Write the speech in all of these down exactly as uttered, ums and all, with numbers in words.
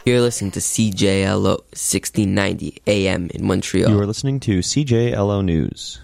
You're listening to C J L O sixteen ninety A M in Montreal. You are listening to C J L O News.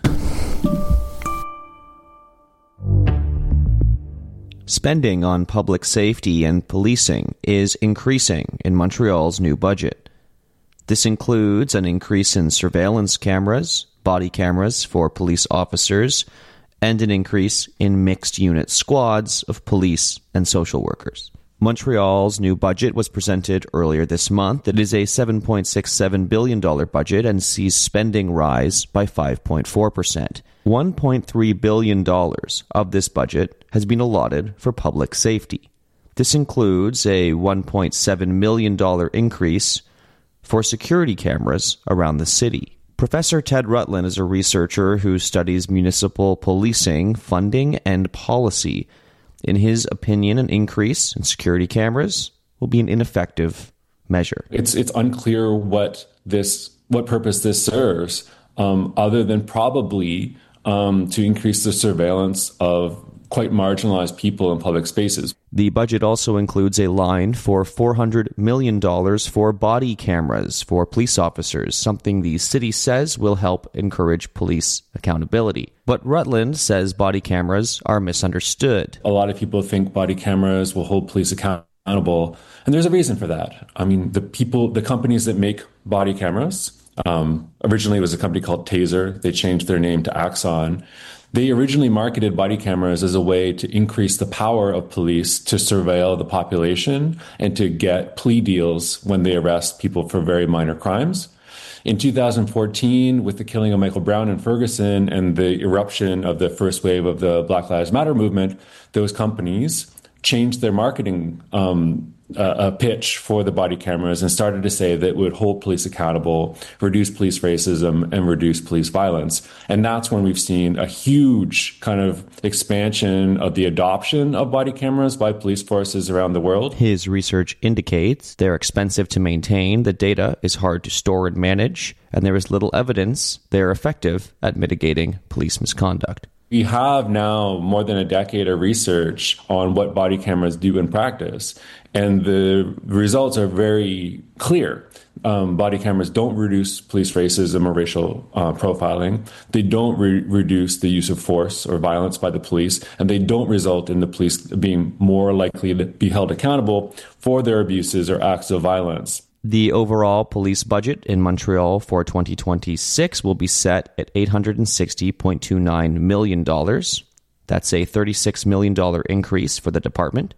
Spending on public safety and policing is increasing in Montreal's new budget. This includes an increase in surveillance cameras, body cameras for police officers, and an increase in mixed-unit squads of police and social workers. Montreal's new budget was presented earlier this month. It is a seven point six seven billion dollars budget and sees spending rise by five point four percent. one point three billion dollars of this budget has been allotted for public safety. This includes a one point seven million dollars increase for security cameras around the city. Professor Ted Rutland is a researcher who studies municipal policing, funding, and policy. In his opinion, an increase in security cameras will be an ineffective measure. It's it's unclear what this what purpose this serves, um, other than probably um, to increase the surveillance of quite marginalized people in public spaces. The budget also includes a line for four hundred million dollars for body cameras for police officers, something the city says will help encourage police accountability. But Rutland says body cameras are misunderstood. A lot of people think body cameras will hold police accountable, and there's a reason for that. I mean, the people, the companies that make body cameras, um, originally it was a company called Taser. They changed their name to Axon. They originally marketed body cameras as a way to increase the power of police to surveil the population and to get plea deals when they arrest people for very minor crimes. In two thousand fourteen, with the killing of Michael Brown in Ferguson and the eruption of the first wave of the Black Lives Matter movement, those companies changed their marketing um, uh, pitch for the body cameras and started to say that it would hold police accountable, reduce police racism, and reduce police violence. And that's when we've seen a huge kind of expansion of the adoption of body cameras by police forces around the world. His research indicates they're expensive to maintain, the data is hard to store and manage, and there is little evidence they're effective at mitigating police misconduct. We have now more than a decade of research on what body cameras do in practice, and the results are very clear. Um, body cameras don't reduce police racism or racial uh, profiling. They don't re- reduce the use of force or violence by the police, and they don't result in the police being more likely to be held accountable for their abuses or acts of violence. The overall police budget in Montreal for twenty twenty-six will be set at eight hundred sixty point two nine million dollars. That's a thirty-six million dollars increase for the department.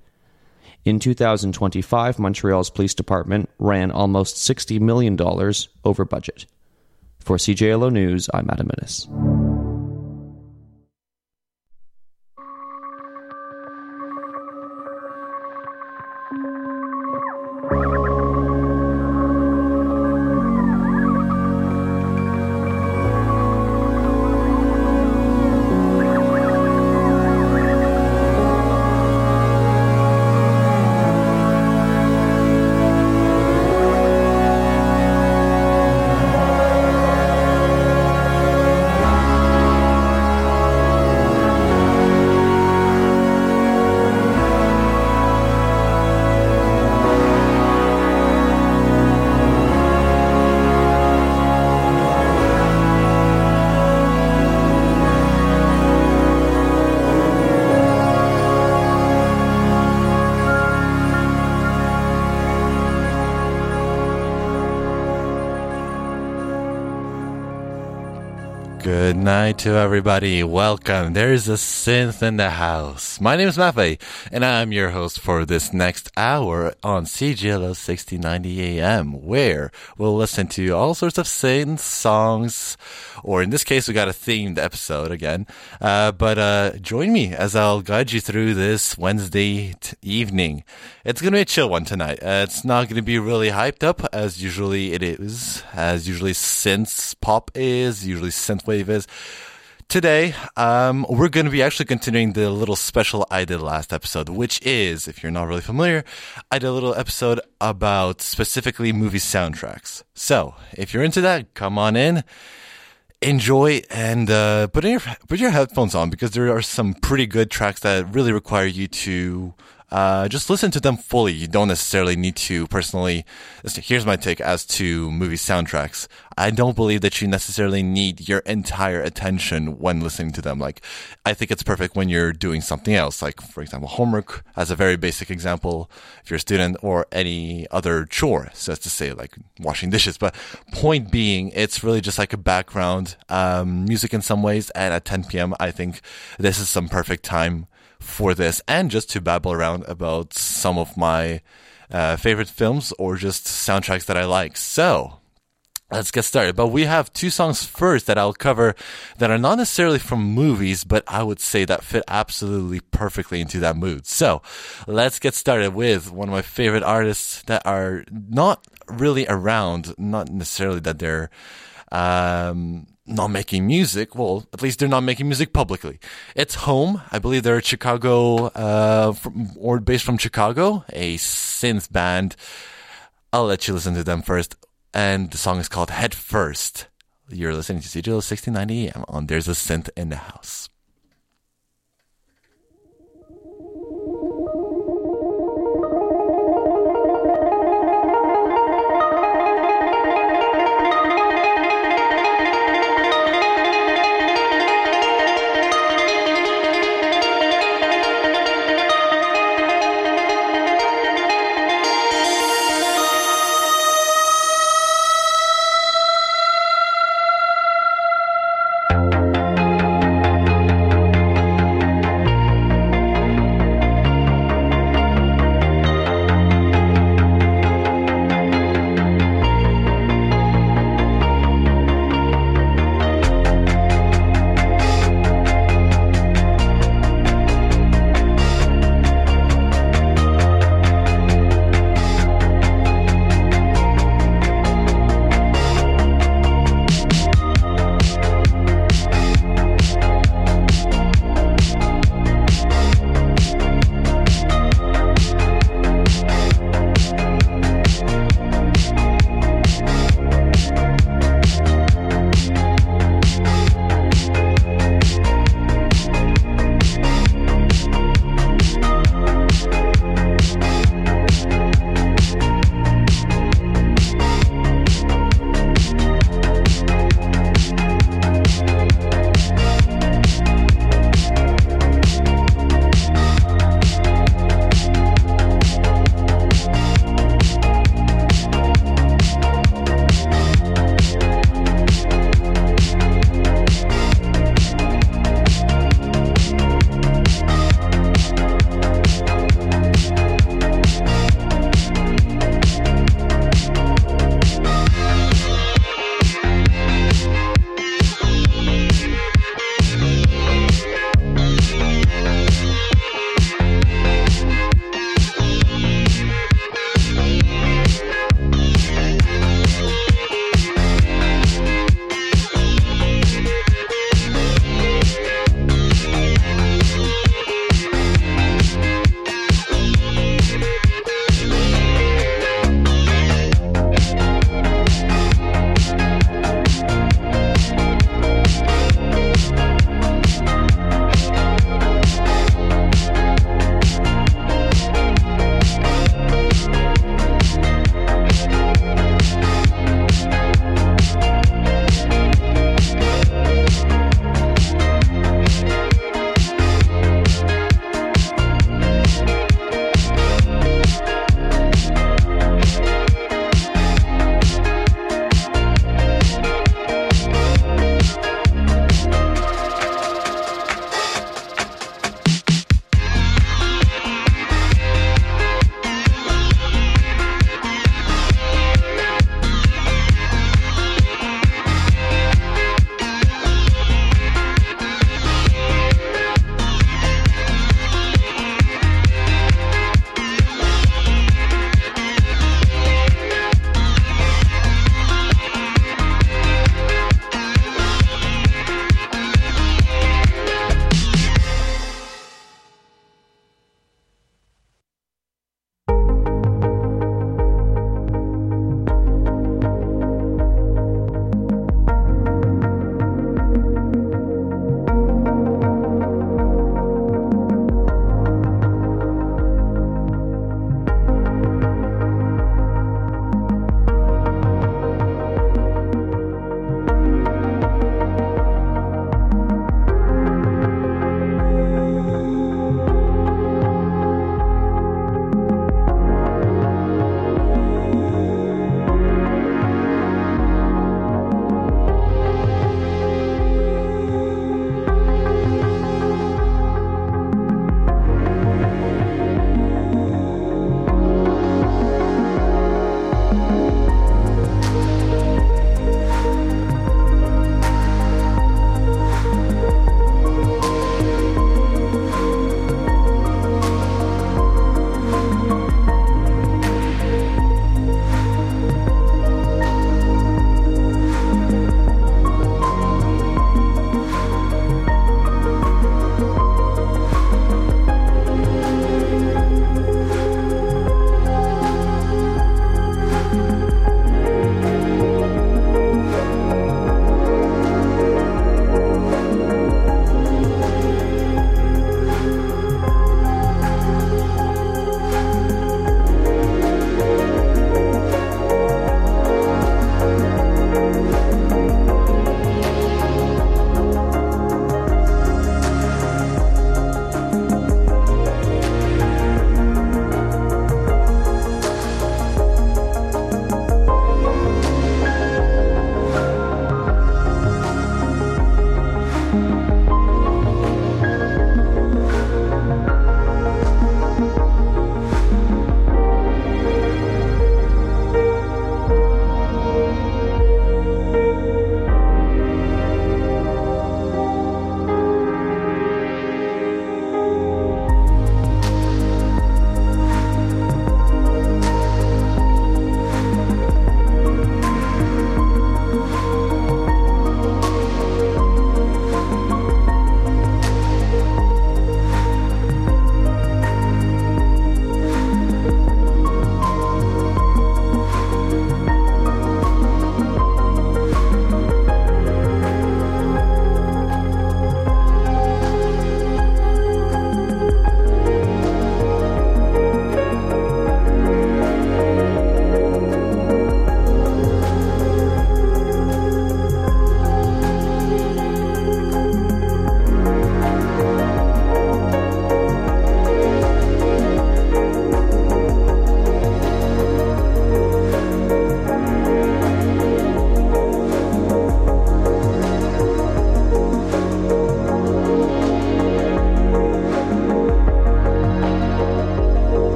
In two thousand twenty-five, Montreal's police department ran almost sixty million dollars over budget. For C J L O News, I'm Adam Innes. Good night to everybody. Welcome. There's a synth in the house. My name is Mafe, and I'm your host for this next hour on C J L O sixteen ninety A M, where we'll listen to all sorts of synth songs, or in this case, we got a themed episode again. Uh, but uh, join me as I'll guide you through this Wednesday t- evening. It's going to be a chill one tonight. Uh, it's not going to be really hyped up, as usually it is, as usually synth pop is, usually synthwave is. Today, um, we're going to be actually continuing the little special I did last episode, which is, if you're not really familiar, I did a little episode about specifically movie soundtracks. So, if you're into that, come on in, enjoy, and uh, put, in your, put your headphones on, because there are some pretty good tracks that really require you to uh, just listen to them fully. You don't necessarily need to personally. Here's my take as to movie soundtracks. I don't believe that you necessarily need your entire attention when listening to them. Like, I think it's perfect when you're doing something else, like, for example, homework, as a very basic example, if you're a student, or any other chore, so as to say, like washing dishes. But point being, it's really just like a background um, music in some ways, and at ten p.m., I think this is some perfect time for this, and just to babble around about some of my uh, favorite films or just soundtracks that I like. So let's get started. But we have two songs first that I'll cover that are not necessarily from movies, but I would say that fit absolutely perfectly into that mood. So let's get started with one of my favorite artists that are not really around, not necessarily that they're um not making music. Well, at least they're not making music publicly. It's Home. I believe they're Chicago, uh, from, or based from Chicago, a synth band. I'll let you listen to them first. And the song is called Head First. You're listening to C J L sixteen ninety A M on There's a Synth in the House.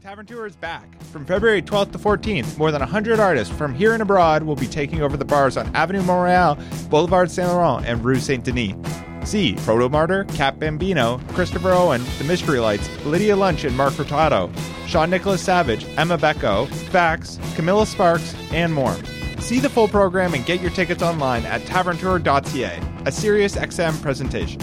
Tavern Tour is back. From February twelfth to fourteenth, more than one hundred artists from here and abroad will be taking over the bars on Avenue Montreal, Boulevard Saint Laurent, and Rue Saint Denis. See Proto Martyr, Cat Bambino, Christopher Owen, The Mystery Lights, Lydia Lunch and Mark Furtado, Sean Nicholas Savage, Emma Becco, Fax, Camilla Sparks, and more. See the full program and get your tickets online at tavern tour dot c a, a Sirius X M presentation.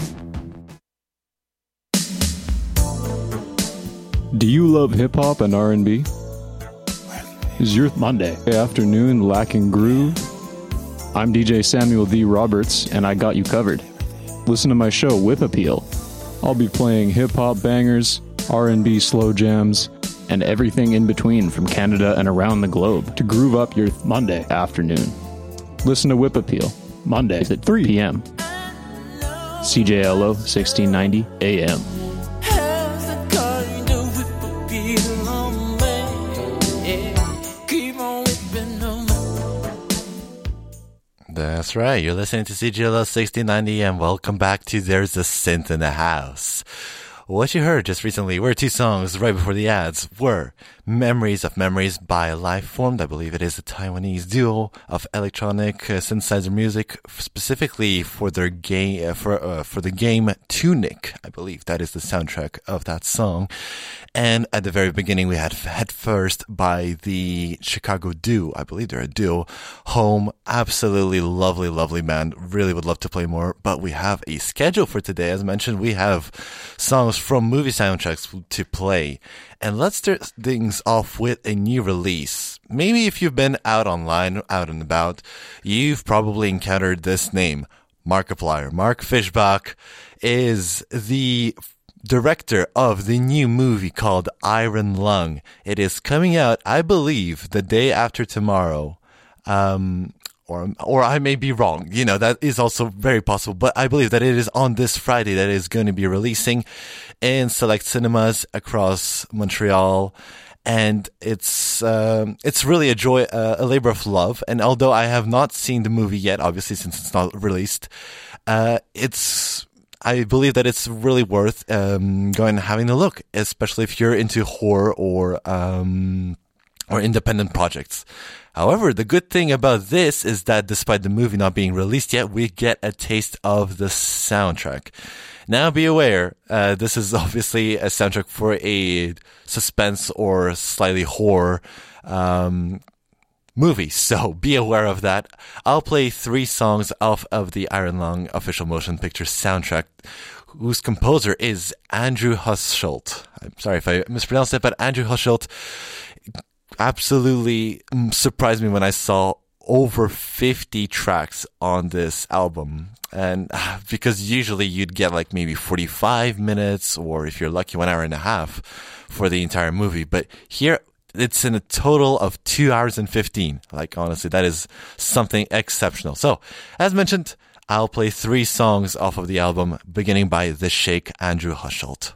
Do you love hip-hop and R and B? Is your Monday afternoon lacking groove? I'm D J Samuel D. Roberts, and I got you covered. Listen to my show, Whip Appeal. I'll be playing hip-hop bangers, R and B slow jams, and everything in between from Canada and around the globe to groove up your Monday afternoon. Listen to Whip Appeal, Mondays at three p.m. C J L O sixteen ninety A M. That's right. You're listening to C G L O sixteen ninety, and welcome back to There's a Synth in the House. What you heard just recently were two songs right before the ads were Memories of Memories by Lifeformed. I believe it is a Taiwanese duo of electronic uh, synthesizer music, specifically for their game, uh, for, uh, for the game Tunic. I believe that is the soundtrack of that song. And at the very beginning, we had Head First by the Chicago duo. I believe they're a duo. Home, absolutely lovely, lovely band. Really would love to play more, but we have a schedule for today. As mentioned, we have songs from movie soundtracks to play. And let's start things off with a new release. Maybe if you've been out online, out and about, you've probably encountered this name, Markiplier. Mark Fischbach is the director of the new movie called Iron Lung. It is coming out, I believe, the day after tomorrow. Um, or, or I may be wrong. You know, that is also very possible. But I believe that it is on this Friday that it is going to be releasing in select cinemas across Montreal. And it's, um, it's really a joy, uh, a labor of love. And although I have not seen the movie yet, obviously, since it's not released, uh, it's, I believe that it's really worth um, going and having a look, especially if you're into horror or um, or independent projects. However, the good thing about this is that despite the movie not being released yet, we get a taste of the soundtrack. Now, be aware, uh, this is obviously a soundtrack for a suspense or slightly horror um movie, so be aware of that. I'll play three songs off of the Iron Lung official motion picture soundtrack, whose composer is Andrew Hushult. I'm sorry if I mispronounced it, but Andrew Hushult absolutely surprised me when I saw over fifty tracks on this album. And because usually you'd get like maybe forty-five minutes, or if you're lucky, one hour and a half for the entire movie. But here, it's in a total of two hours and fifteen. Like, honestly, that is something exceptional. So, as mentioned, I'll play three songs off of the album, beginning by The Shake, Andrew Hushult.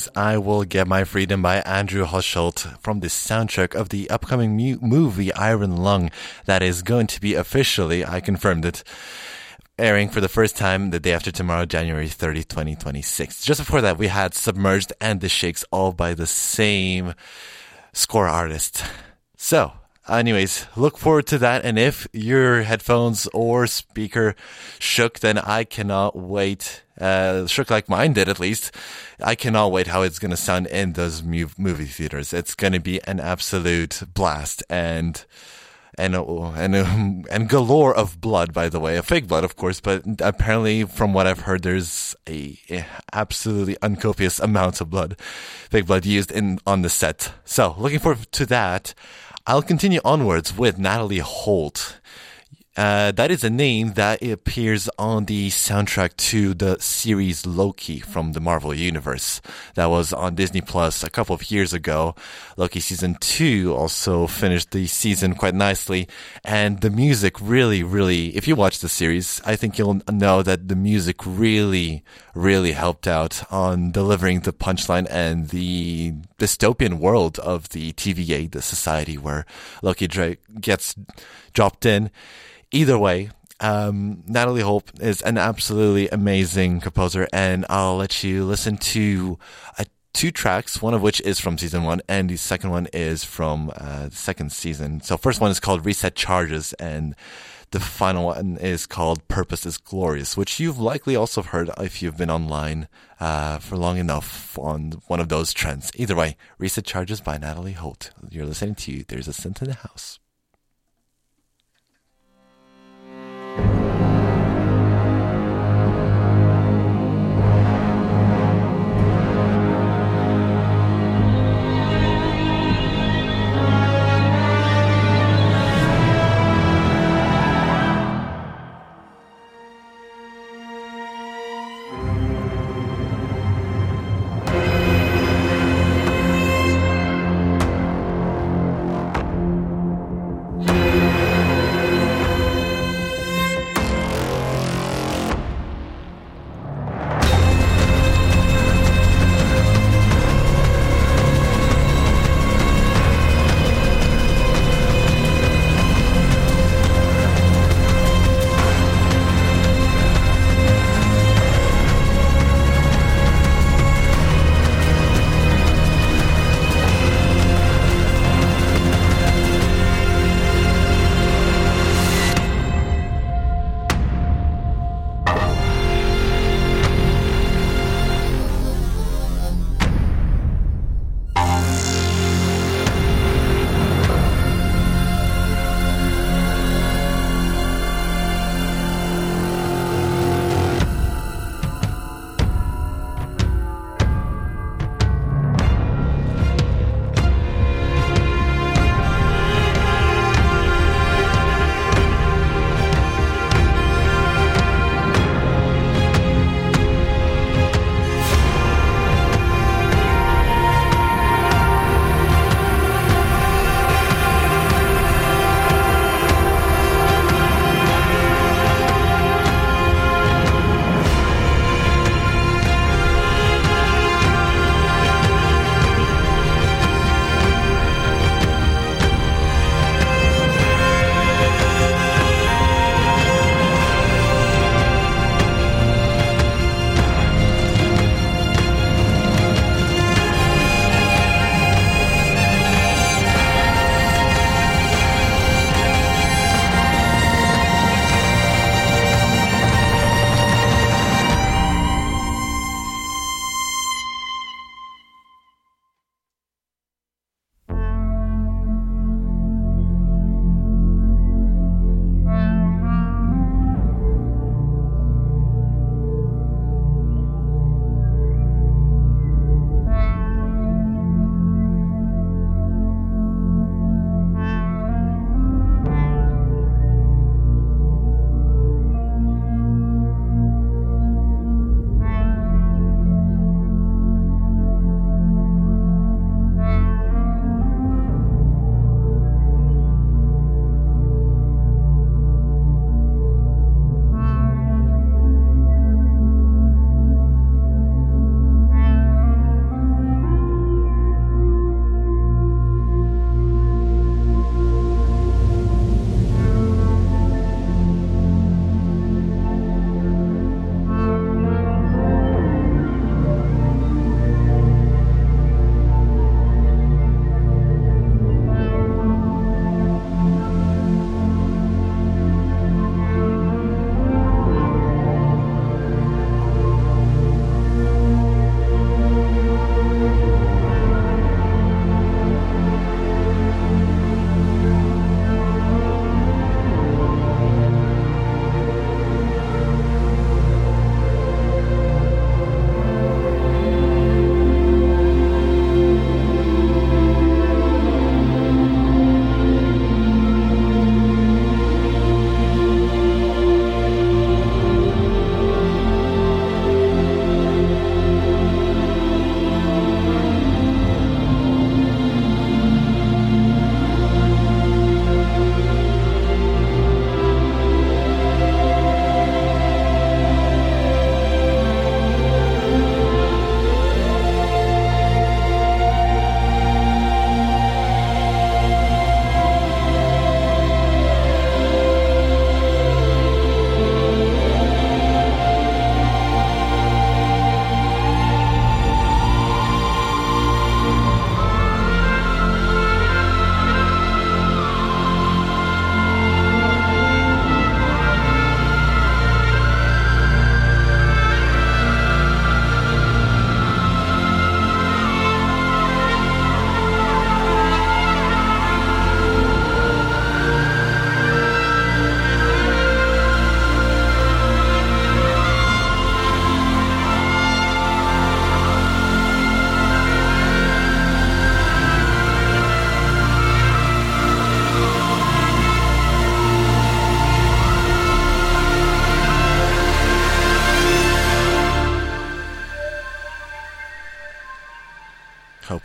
is I Will Get My Freedom by Andrew Husholt from the soundtrack of the upcoming mu- movie Iron Lung that is going to be officially, I confirmed it, airing for the first time the day after tomorrow, January thirtieth, twenty twenty-six. Just before that, we had Submerged and The Shakes, all by the same score artist. So, anyways, look forward to that. And if your headphones or speaker shook, then I cannot wait. Uh, shook like mine did, at least. I cannot wait how it's going to sound in those mu- movie theaters. It's going to be an absolute blast. And And and um, and galore of blood, by the way, a fake blood, of course. But apparently, from what I've heard, there's a, a absolutely uncopious amount of blood, fake blood used in on the set. So, looking forward to that. I'll continue onwards with Natalie Holt. Uh, that is a name that appears on the soundtrack to the series Loki from the Marvel Universe that was on Disney Plus a couple of years ago. Loki season two also finished the season quite nicely, and the music really, really, if you watch the series, I think you'll know that the music really, really helped out on delivering the punchline and the dystopian world of the T V A, the society where Loki gets dropped in. Either way, um, Natalie Holt is an absolutely amazing composer, and I'll let you listen to uh, two tracks, one of which is from season one, and the second one is from uh, the second season. So first one is called Reset Charges, and the final one is called Purpose is Glorious, which you've likely also heard if you've been online uh, for long enough on one of those trends. Either way, Reset Charges by Natalie Holt. You're listening to There's a Synth in the House.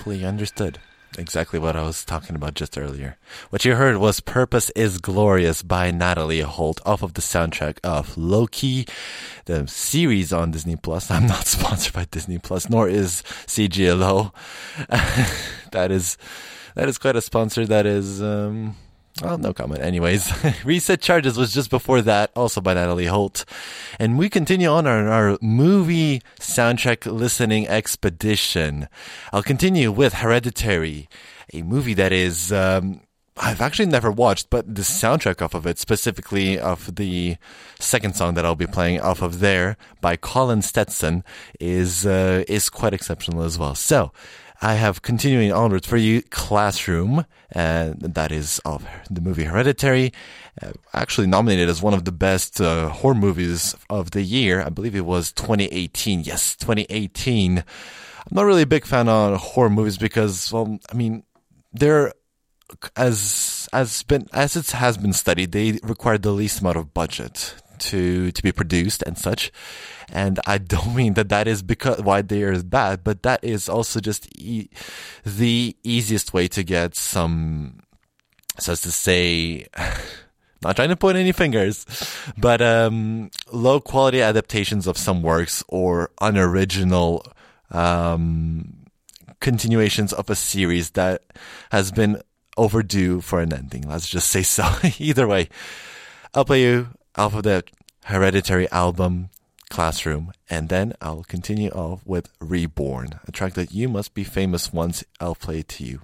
hopefully you understood exactly what I was talking about just earlier. What you heard was Purpose is Glorious by Natalie Holt off of the soundtrack of Loki, the series on Disney Plus. I'm not sponsored by Disney Plus, nor is C G L O. that is that is quite a sponsor. That is um well, no comment. Anyways, Reset Charges was just before that, also by Natalie Holt. And we continue on our, our movie soundtrack listening expedition. I'll continue with Hereditary, a movie that is, um, I've actually never watched, but the soundtrack off of it, specifically of the second song that I'll be playing off of there by Colin Stetson, is, uh, is quite exceptional as well. So, I have continuing onwards for you, Classroom, and that is of the movie Hereditary, uh, actually nominated as one of the best uh, horror movies of the year. I believe it was twenty eighteen. Yes, twenty eighteen. I'm not really a big fan of horror movies because, well, I mean, they're as as been as it has been studied, they require the least amount of budget to to be produced and such. And I don't mean that that is because why they are bad, but that is also just e- the easiest way to get some, so as to say, not trying to point any fingers, but um, low quality adaptations of some works or unoriginal um, continuations of a series that has been overdue for an ending. Let's just say so. Either way, I'll play you off of the Hereditary album, Classroom, and then I'll continue off with Reborn, a track that you must be famous once I'll play to you.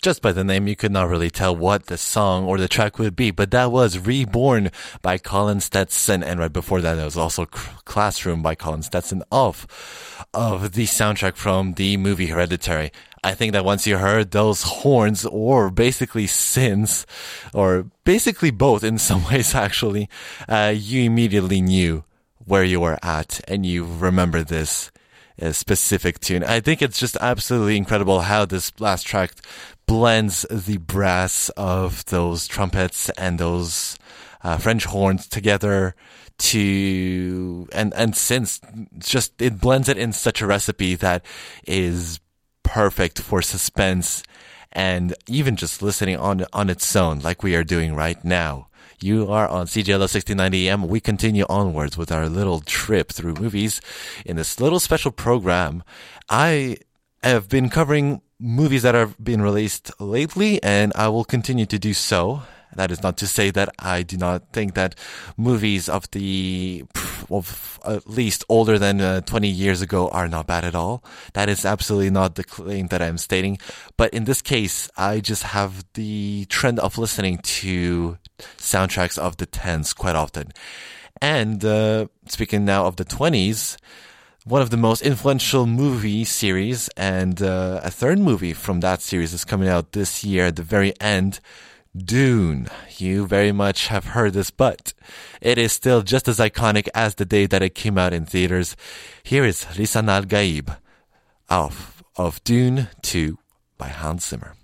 just by the name, you could not really tell what the song or the track would be, but that was Reborn by Colin Stetson, and right before that, there was also Classroom by Colin Stetson off of the soundtrack from the movie Hereditary. I think that once you heard those horns, or basically synths, or basically both in some ways actually, uh, you immediately knew where you were at, and you remember this uh, specific tune. I think it's just absolutely incredible how this last track blends the brass of those trumpets and those uh, French horns together to, and, and since just, it blends it in such a recipe that is perfect for suspense and even just listening on, on its own like we are doing right now. You are on C J L O sixteen ninety A M. We continue onwards with our little trip through movies in this little special program. I have been covering movies that have been released lately, and I will continue to do so. That is not to say that I do not think that movies of the, of at least older than uh, twenty years ago are not bad at all. That is absolutely not the claim that I'm stating. But in this case, I just have the trend of listening to soundtracks of the tens quite often. And uh, speaking now of the twenties, one of the most influential movie series, and uh, a third movie from that series is coming out this year at the very end, Dune. You very much have heard this, but it is still just as iconic as the day that it came out in theaters. Here is Lisan Al-Gaib of, of Dune two by Hans Zimmer.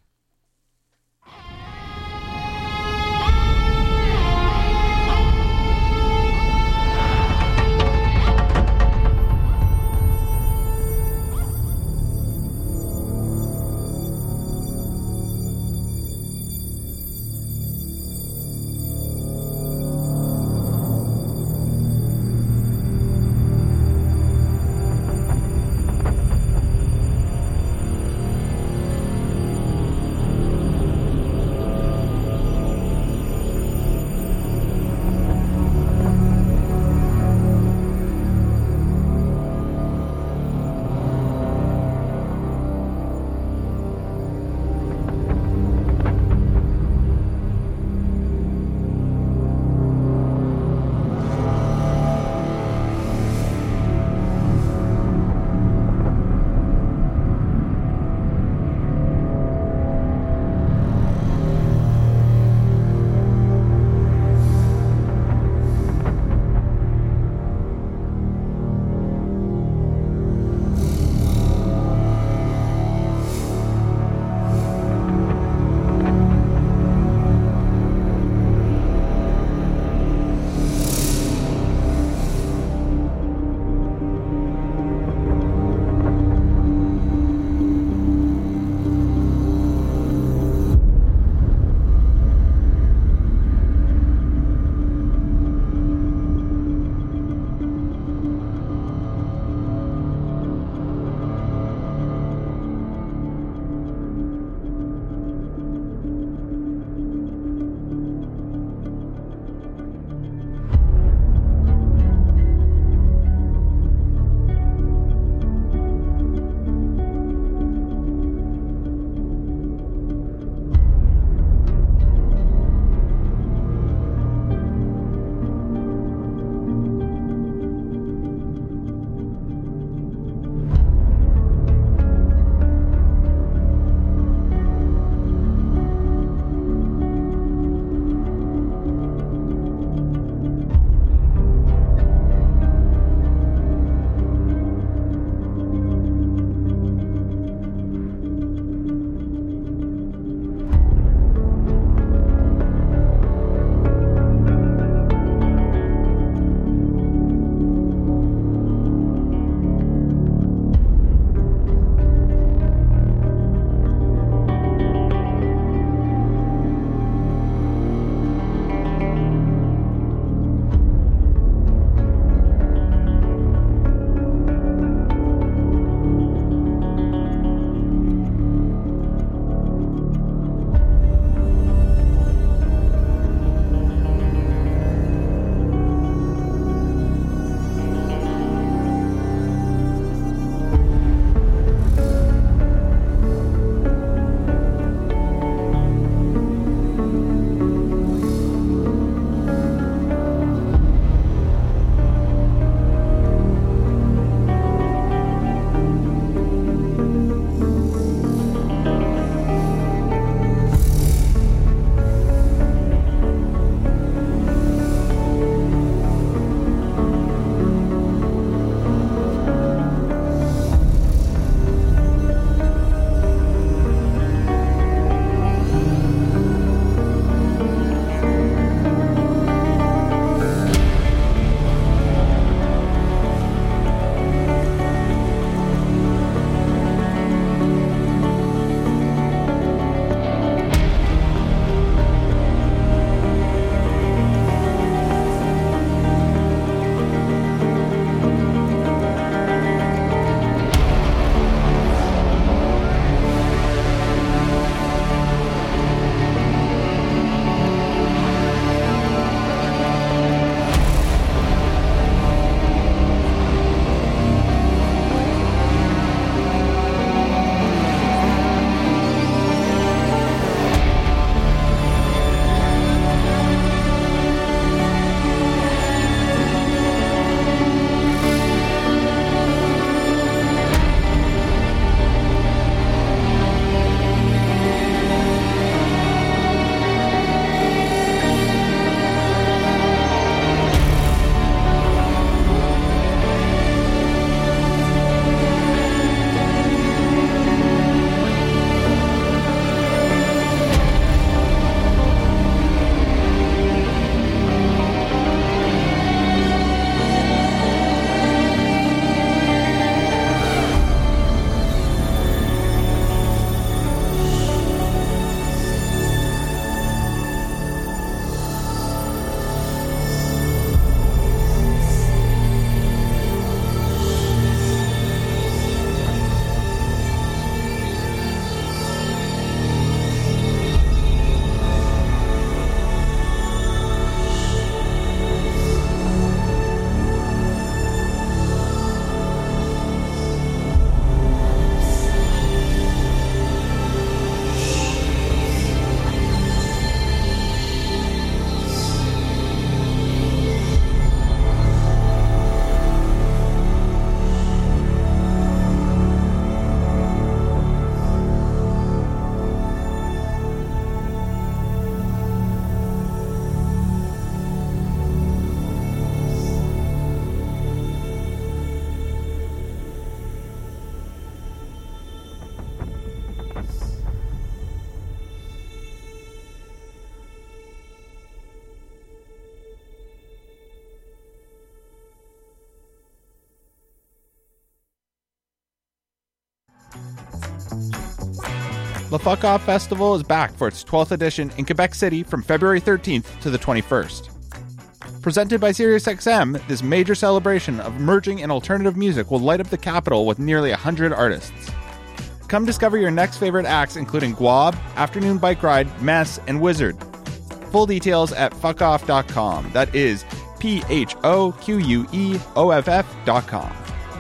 The Fuck Off Festival is back for its twelfth edition in Quebec City from February thirteenth to the twenty-first. Presented by SiriusXM, this major celebration of emerging and alternative music will light up the capital with nearly one hundred artists. Come discover your next favorite acts including Guab, Afternoon Bike Ride, Mess, and Wizard. Full details at fuck off dot com. That is P H O Q U E O F F dot com.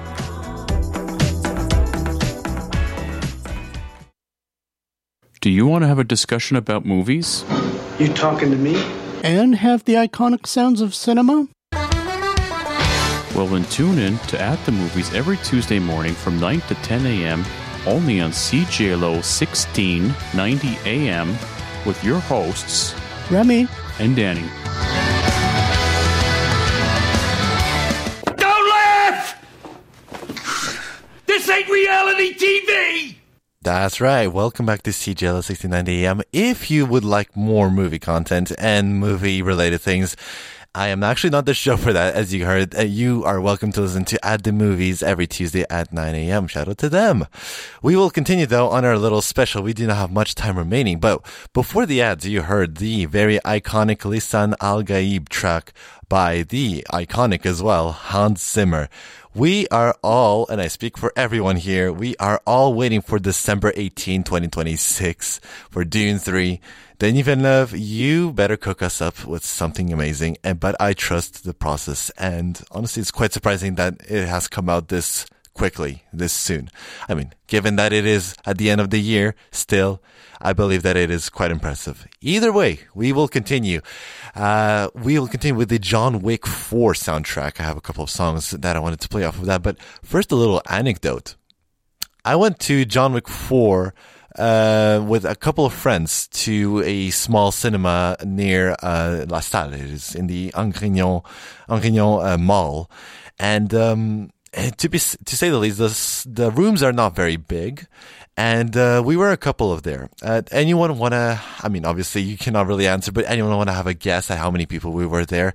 Do you want to have a discussion about movies? You talking to me? And have the iconic sounds of cinema? Well, then tune in to At the Movies every Tuesday morning from nine to ten a.m. only on C J L O sixteen ninety A M with your hosts, Remy and Danny. Don't laugh! This ain't reality T V! That's right. Welcome back to C J L O sixteen ninety A M. If you would like more movie content and movie-related things, I am actually not the show for that, as you heard. Uh, you are welcome to listen to At the Movies every Tuesday at nine a.m. Shout out to them. We will continue, though, on our little special. We do not have much time remaining, but before the ads, you heard the very iconic Lisan Al Gaib track by the iconic as well, Hans Zimmer. We are all, and I speak for everyone here, we are all waiting for December eighteenth, twenty twenty-six for Dune three. Denis Villeneuve, you better cook us up with something amazing. And but I trust the process. And honestly, it's quite surprising that it has come out this quickly, this soon. I mean, given that it is at the end of the year, still, I believe that it is quite impressive. Either way, we will continue. Uh, we will continue with the John Wick four soundtrack. I have a couple of songs that I wanted to play off of that. But first, a little anecdote. I went to John Wick four Uh, with a couple of friends to a small cinema near uh, La Salle. It is in the Angrignon, Angrignon uh, Mall. And um, to be to say the least, the, the rooms are not very big. And uh, we were a couple of there. Uh, anyone want to, I mean, obviously you cannot really answer, but anyone want to have a guess at how many people we were there?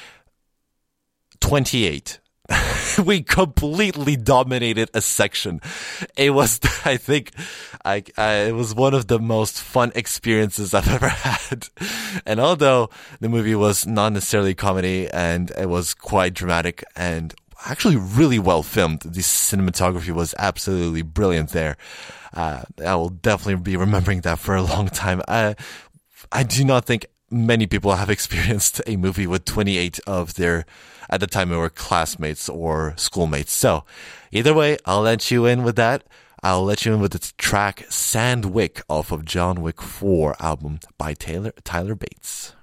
twenty-eight. We completely dominated a section. It was, I think, I, I, it was one of the most fun experiences I've ever had. And although the movie was not necessarily comedy and it was quite dramatic and actually really well filmed, the cinematography was absolutely brilliant there. Uh, I will definitely be remembering that for a long time. I, I do not think many people have experienced a movie with twenty-eight of their, at the time, they were classmates or schoolmates. So either way, I'll let you in with that. I'll let you in with the track Sandwick off of John Wick four album by Taylor, Tyler Bates.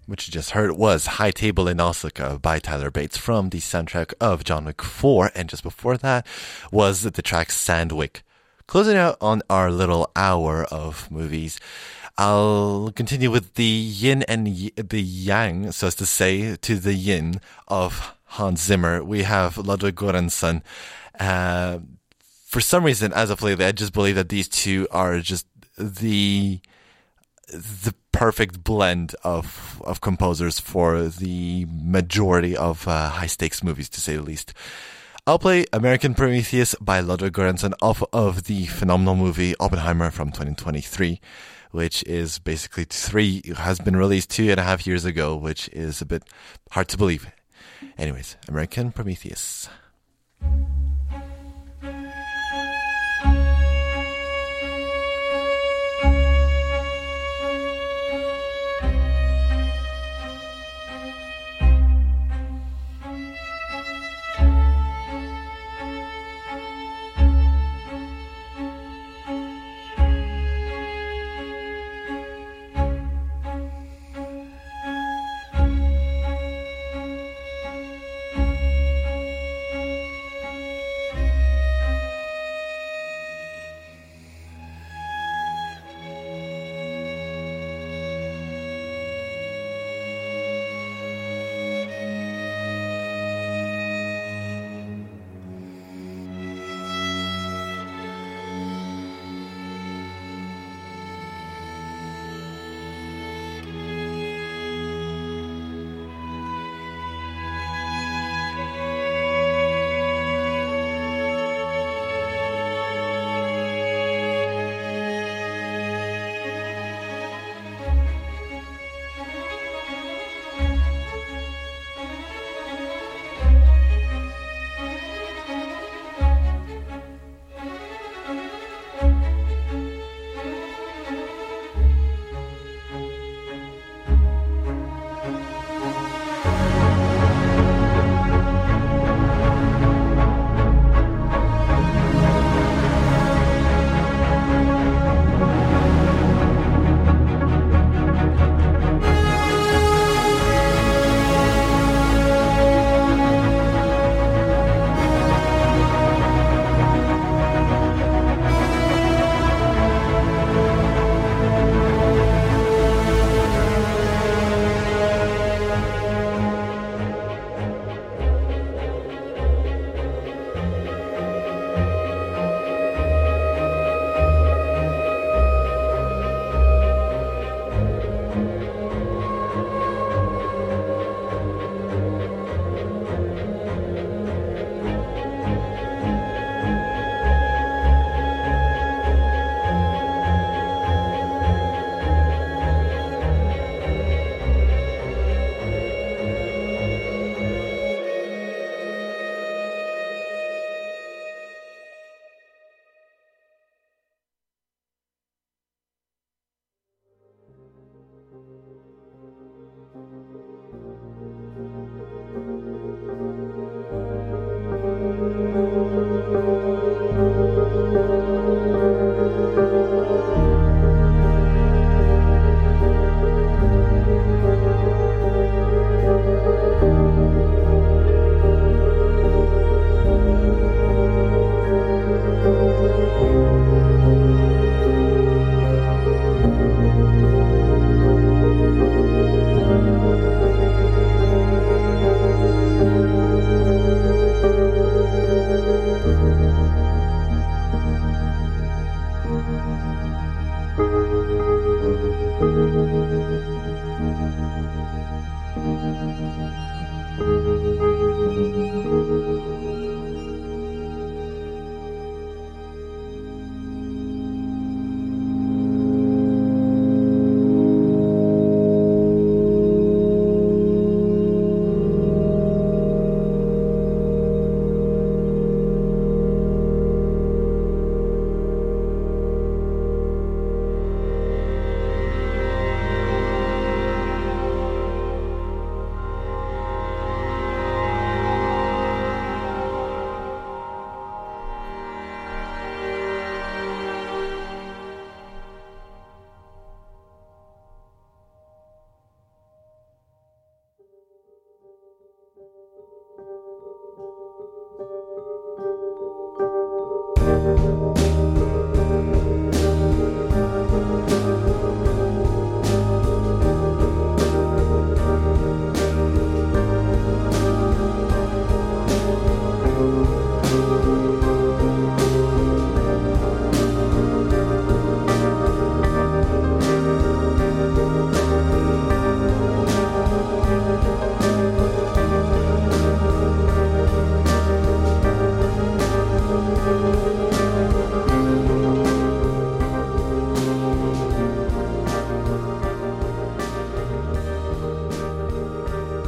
which you just heard, was High Table in Nausicaa by Tyler Bates from the soundtrack of John Wick four. And just before that was the track Sandwick. Closing out on our little hour of movies, I'll continue with the yin and y- the yang, so as to say, to the yin of Hans Zimmer. We have Ludwig Göransson. Uh, for some reason, as of lately, I just believe that these two are just the the perfect blend of of composers for the majority of uh, high stakes movies, to say the least. I'll play American Prometheus by Ludwig Göransson off of the phenomenal movie Oppenheimer from twenty twenty-three, which is basically three, has been released two and a half years ago, which is a bit hard to believe. Anyways, American Prometheus.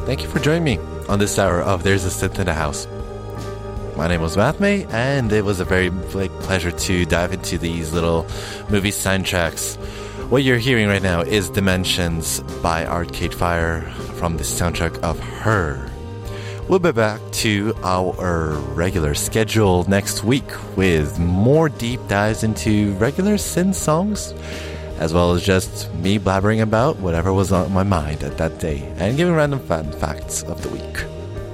thank you for joining me on this hour of There's a Synth in the House. My name was Mathme, and it was a very like, pleasure to dive into these little movie soundtracks. What you're hearing right now is Dimensions by Arcade Fire from the soundtrack of Her. We'll be back to our regular schedule next week with more deep dives into regular synth songs, as well as just me blabbering about whatever was on my mind at that day and giving random fun facts of the week.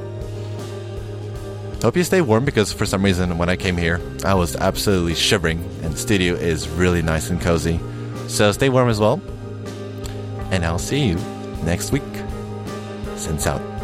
Hope you stay warm, because for some reason when I came here I was absolutely shivering, and the studio is really nice and cozy. So stay warm as well, and I'll see you next week. Synths out.